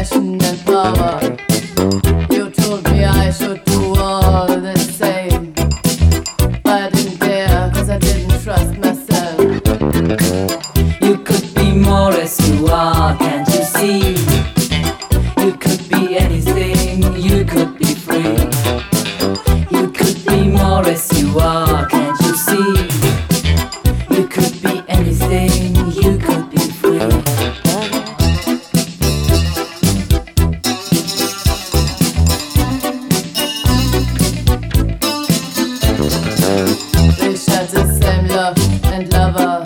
passion and power. You told me I should do all the same, but I didn't dare, cause I didn't trust myself. You could be more as you are, can't you see? You could be anything, you could be free. You could be more as you are, can't you see? You could be anything, you could be free. We shared the same love and lover.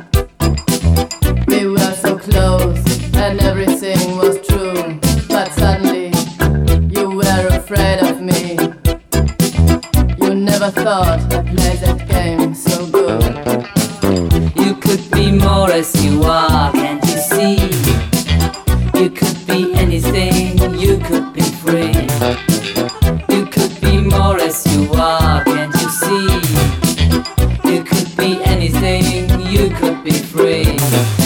We were so close and everything was true. But suddenly you were afraid of me. You never thought I'd play that game so good. You could be more as you are, can't you see? You could be anything, you could be free. You could be more as you are, can't you see? You could be anything, you could be free.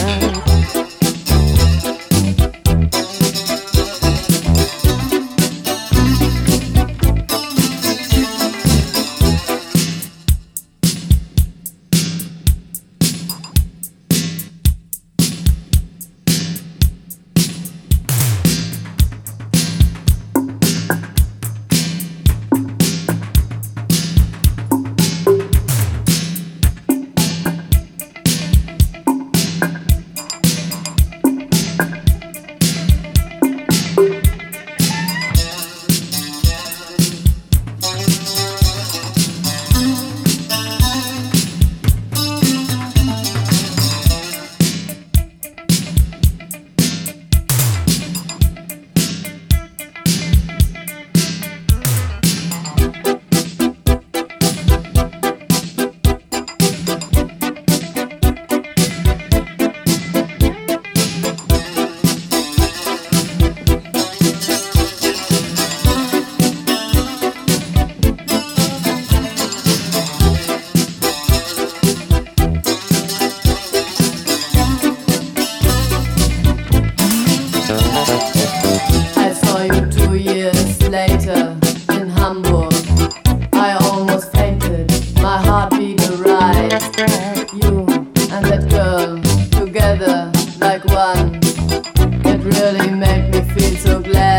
I saw you 2 years later in Hamburg. I almost fainted, my heart beat a ride. You and that girl together like one. It really made me feel so glad.